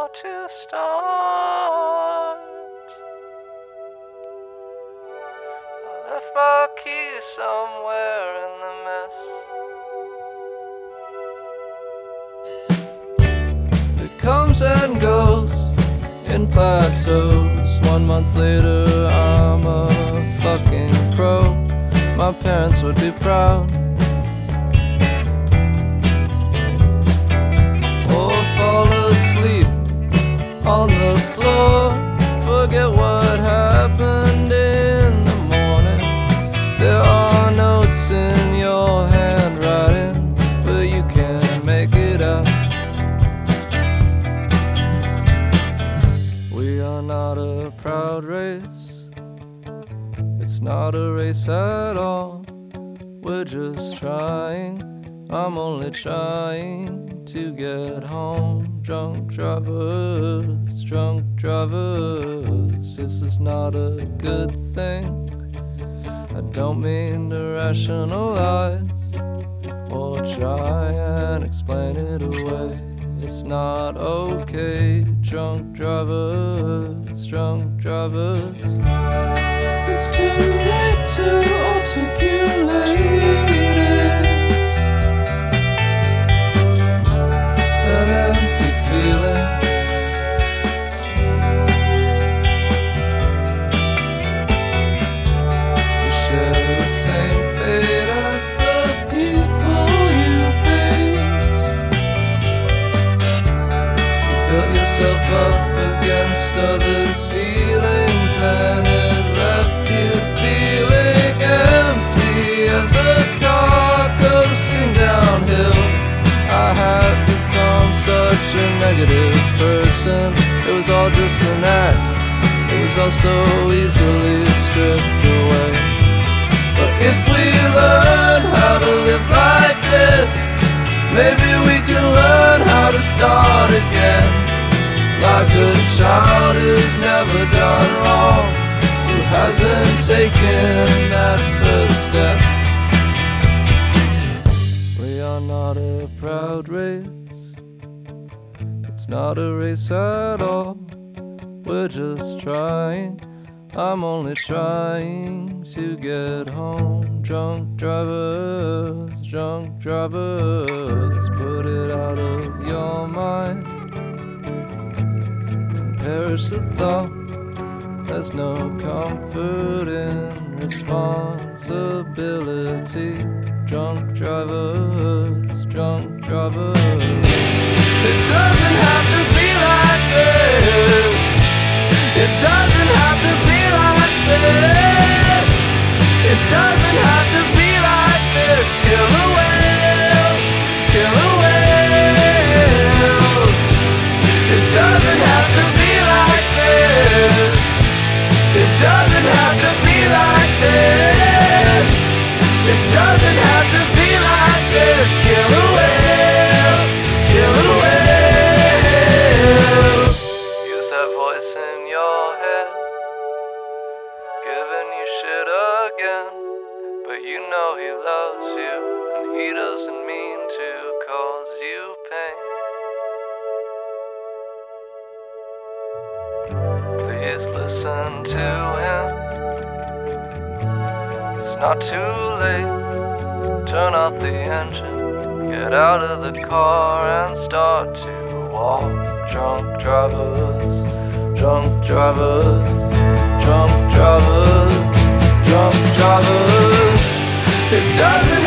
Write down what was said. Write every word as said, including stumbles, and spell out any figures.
to start. I left my keys somewhere in the mess. It comes and goes in plateaus. One month later I'm a fucking pro. My parents would be proud. Or fall asleep on the floor, forget what happened in the morning. There are notes in your handwriting, but you can't make it out. We are not a proud race, it's not a race at all. We're just trying, I'm only trying to get home. Drunk drivers, drunk drivers, this is not a good thing. I don't mean to rationalize or try and explain it away. It's not okay. Drunk drivers, drunk drivers, it's too late to articulate it. That empty feeling. You share the same fate as the people you hate. You built yourself up against others' feelings, and it left you feeling empty as a car coasting downhill. I had become such a negative person. It was all just an act. It was all so easily stripped away. But if we learn how to live like this, maybe we can learn how to start again. Like a child who's never done wrong, who hasn't taken that first step. We are not a proud race, it's not a race at all. We're just trying, I'm only trying to get home. Drunk drivers, drunk drivers, put it out of your mind and perish the thought. There's no comfort in responsibility. Drunk drivers, drunk drivers, it doesn't have to be like this. It doesn't have to be like this. It doesn't have to be like this. Killer whales, killer whales. It doesn't have to be like this. It doesn't have to be like this. It doesn't have to be like this. Killer whales, killer whales. Use that voice in your head, giving you shit again. But you know he loves you, and he doesn't mean to cause you pain. Please listen to him. It's not too late. Turn off the engine, get out of the car and start to walk. Drunk drivers, drunk drivers, drunk drivers, drunk drivers. It doesn't